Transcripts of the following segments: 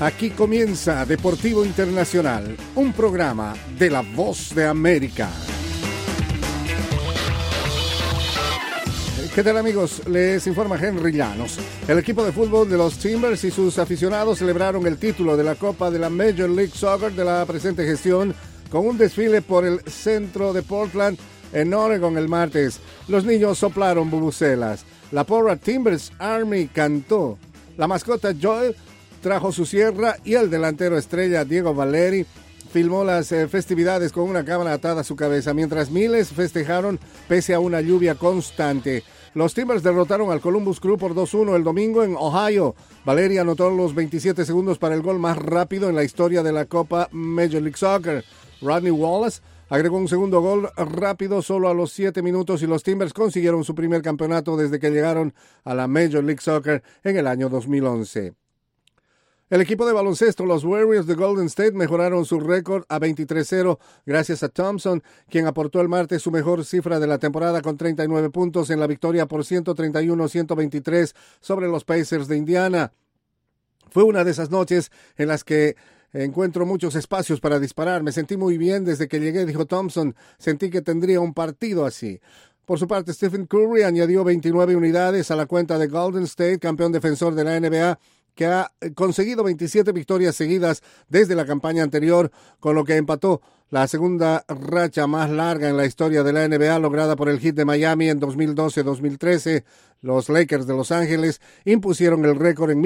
Aquí comienza Deportivo Internacional, un programa de La Voz de América. ¿Qué tal, amigos? Les informa Henry Llanos. El equipo de fútbol de los Timbers y sus aficionados celebraron el título de la Copa de la Major League Soccer de la presente gestión con un desfile por el centro de Portland en Oregon el martes. Los niños soplaron bubucelas. La porra Timbers Army cantó. La mascota Joel trajo su sierra y el delantero estrella Diego Valeri filmó las festividades con una cámara atada a su cabeza, mientras miles festejaron pese a una lluvia constante. Los Timbers derrotaron al Columbus Crew por 2-1 el domingo en Ohio. Valeri anotó los 27 segundos para el gol más rápido en la historia de la Copa Major League Soccer. Rodney Wallace agregó un segundo gol rápido solo a los 7 minutos y los Timbers consiguieron su primer campeonato desde que llegaron a la Major League Soccer en el año 2011. El equipo de baloncesto, los Warriors de Golden State, mejoraron su récord a 23-0 gracias a Thompson, quien aportó el martes su mejor cifra de la temporada con 39 puntos en la victoria por 131-123 sobre los Pacers de Indiana. Fue una de esas noches en las que encuentro muchos espacios para disparar. Me sentí muy bien desde que llegué, dijo Thompson. Sentí que tendría un partido así. Por su parte, Stephen Curry añadió 29 unidades a la cuenta de Golden State, campeón defensor de la NBA, que ha conseguido 27 victorias seguidas desde la campaña anterior, con lo que empató la segunda racha más larga en la historia de la NBA lograda por el Heat de Miami en 2012-2013. Los Lakers de Los Ángeles impusieron el récord en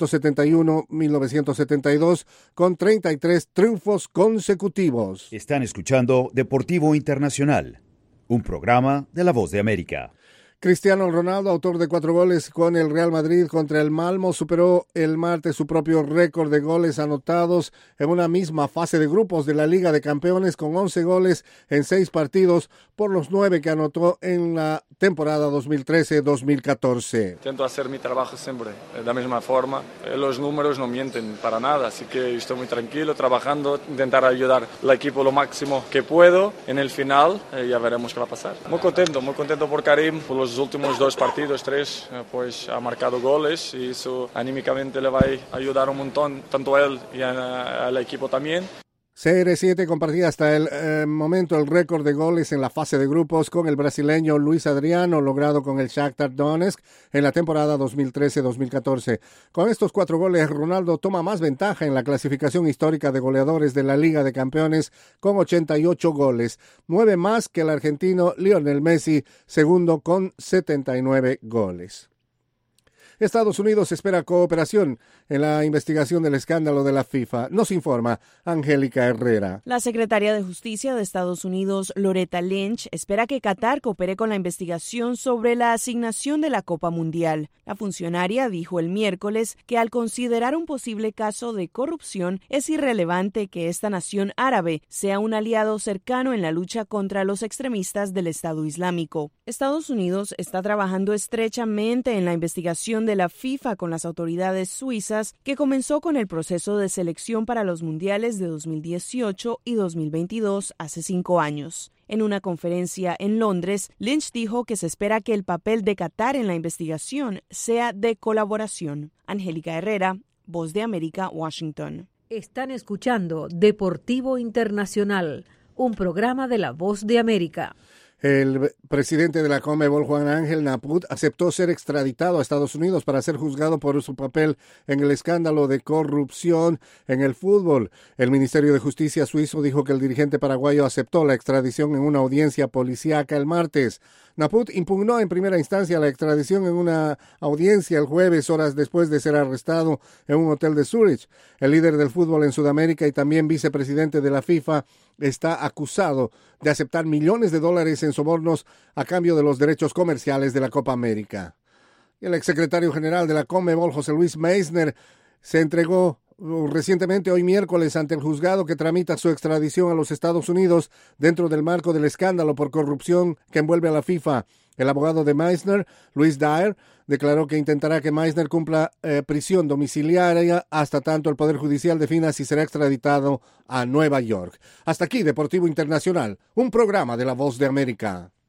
1971-1972 con 33 triunfos consecutivos. Están escuchando Deportivo Internacional, un programa de La Voz de América. Cristiano Ronaldo, autor de 4 goles con el Real Madrid contra el Malmo, superó el martes su propio récord de goles anotados en una misma fase de grupos de la Liga de Campeones con 11 goles en 6 partidos por los 9 que anotó en la temporada 2013-2014. Intento hacer mi trabajo siempre de la misma forma. Los números no mienten para nada, así que estoy muy tranquilo trabajando, intentar ayudar al equipo lo máximo que puedo. En el final ya veremos qué va a pasar. Muy contento por Karim, por los últimos 2 partidos, 3, pues ha marcado goles y eso anímicamente le va a ayudar un montón, tanto a él y al equipo también. CR7 compartía hasta el momento el récord de goles en la fase de grupos con el brasileño Luis Adriano, logrado con el Shakhtar Donetsk en la temporada 2013-2014. Con estos 4 goles, Ronaldo toma más ventaja en la clasificación histórica de goleadores de la Liga de Campeones con 88 goles, 9 más que el argentino Lionel Messi, segundo con 79 goles. Estados Unidos espera cooperación en la investigación del escándalo de la FIFA. Nos informa Angélica Herrera. La secretaria de Justicia de Estados Unidos, Loretta Lynch, espera que Qatar coopere con la investigación sobre la asignación de la Copa Mundial. La funcionaria dijo el miércoles que al considerar un posible caso de corrupción, es irrelevante que esta nación árabe sea un aliado cercano en la lucha contra los extremistas del Estado Islámico. Estados Unidos está trabajando estrechamente en la investigación de la FIFA con las autoridades suizas, que comenzó con el proceso de selección para los mundiales de 2018 y 2022 hace 5 años. En una conferencia en Londres, Lynch dijo que se espera que el papel de Qatar en la investigación sea de colaboración. Angélica Herrera, Voz de América, Washington. Están escuchando Deportivo Internacional, un programa de La Voz de América. El presidente de la Conmebol, Juan Ángel Naput, aceptó ser extraditado a Estados Unidos para ser juzgado por su papel en el escándalo de corrupción en el fútbol. El Ministerio de Justicia suizo dijo que el dirigente paraguayo aceptó la extradición en una audiencia policíaca el martes. Naput impugnó en primera instancia la extradición en una audiencia el jueves, horas después de ser arrestado en un hotel de Zúrich. El líder del fútbol en Sudamérica y también vicepresidente de la FIFA está acusado de aceptar millones de dólares en sobornos a cambio de los derechos comerciales de la Copa América. El exsecretario general de la Conmebol, José Luis Meissner, se entregó recientemente hoy miércoles ante el juzgado que tramita su extradición a los Estados Unidos dentro del marco del escándalo por corrupción que envuelve a la FIFA. El abogado de Meissner, Luis Dyer, declaró que intentará que Meissner cumpla prisión domiciliaria hasta tanto el Poder Judicial defina si será extraditado a Nueva York. Hasta aquí, Deportivo Internacional, un programa de La Voz de América.